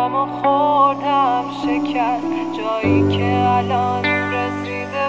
رفتم و خوردم شکست، جایی که الان رسیده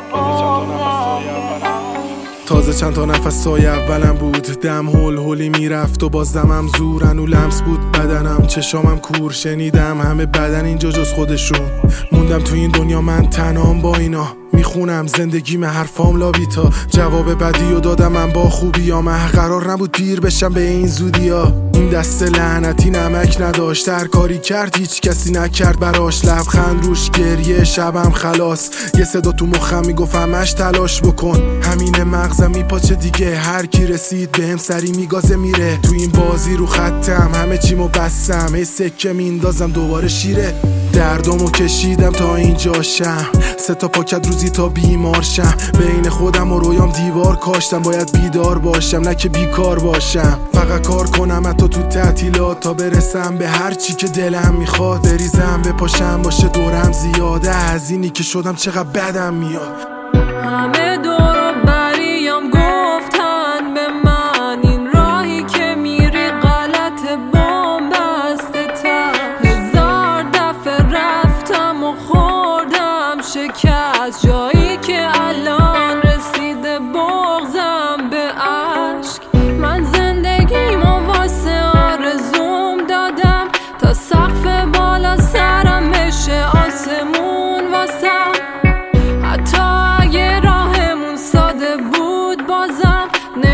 بازم. تازه چند تا نفس سای اولم بود، دم هول هولی میرفت و باز دمم زور انو لمس بود بدنم، چشامم کور، شنیدم همه بدن اینجا جز خودشون. موندم تو این دنیا من تنهام با اینا، میخونم زندگیم حرفام لابیتا. جواب بدی و دادم من با خوبی من قرار نبود پیر بشم به این زودی ها. این دست لعنتی نمک نداشت، هر کاری کرد هیچ کسی نکرد براش. لبخند روش، گریه شبم خلاص، یه صدا تو مخم میگفت همش تلاش بکن. همین مغزم میپاچه دیگه، هر کی رسید بهم سری میگازه میره. تو این بازی رو خطم، همه چیمو بستم، هی سکه میندازم دوباره شیره. دردمو کشیدم تا اینجاشم، 3 تا پاکت روزی تا بیمار شم. بین خودم و رویام دیوار کاشتم، باید بیدار باشم نه که بیکار باشم. فقط کار کنم حتی تو تعطیلات تا برسم به هر چی که دلم میخواد. بریزم بپاشم باشه دورم زیاده، از اینی که شدم چقدر بدم میاد. همه دور و بریم گفتن به من این راهی که میری غلط بومبسته تر. 1000 دفعه رفتم و خوردم شکست، جایی که الان رسیده بغضم به عشق. من زندگیمو واسه آرزوم دادم تا سقف بالا سرم بشه آسمون واسم. حتی اگه راهمون ساده بود بازم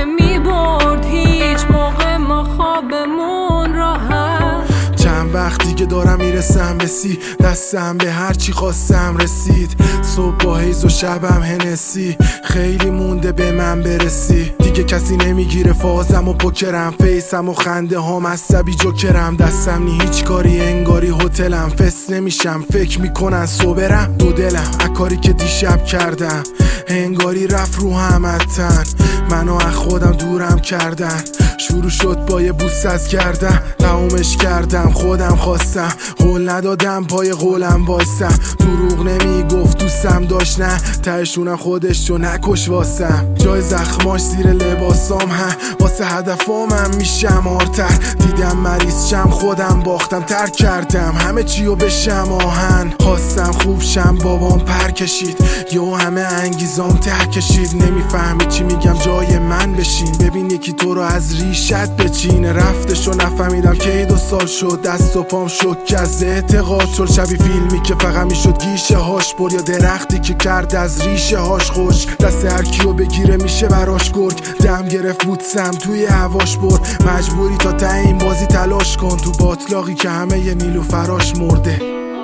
نمیبرد هیچ موقع ما خوابمون راحت. چند وقتی که دارم میرسم به سی، دستم به هر چی خواستم رسید. صبح با حیز و شبم هنسی، خیلی مونده به من برسی. دیگه کسی نمیگیره فازم و پوکرم، فیسم و خنده هام عصبی جوکرم. دستم نی هیچ کاری انگاری هتلم، فس نمیشم فکر میکنن صبرم. دو دلم اکاری که دیشب کردم، انگاری رفت رو همتن. منو از خودم دورم کردن، شروع شد با یه بوس از کردن. تمومش کردم خودم خواستم، قول ندادم پای قولم وایسم. دروغ نمیگفت دوستم داشت، نه تهشونم خودشو نکش واسم. جای زخماش زیر لباسام هم، واسه هدفامم میشم آرتر. دیدم مریض شم خودم باختم، ترک کردم همه چیو بشم آهن. خواستم خوب شم بابام پر کشید، یو همه انگیزام ته کشید. نمیفهمی چی میگم جای من بشین، ببین یکی تو رو از ریشت بچینه. رفتشو نفهمیدم که 2 سال شد، دست و پام شک از اعتقاد شد. شبیه فیلمی که فقط میشد گیشه هاش برد، یا درختی که کرد از ریشه هاش خوش. دست هر کیو بگیره میشه براش گرگ، دم گرفت بوتسم توی هواش برد. مجبوری تا ته این بازی تلاش کن، تو باطلاقی که همه ی نیلو فراش مرده.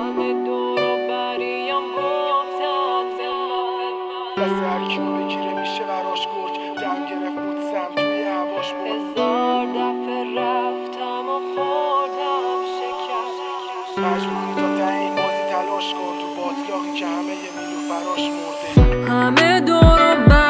دست هر کیو بگیره میشه براش گرگ، دم گرفت بوتسم توی هواش برد. 1000 دفعه رفتم و خوردم شکست. مجبوری تا ته این بازی تلاش کن، تو باطلاقی که همه ی نیلو فراش مرده. همه دور و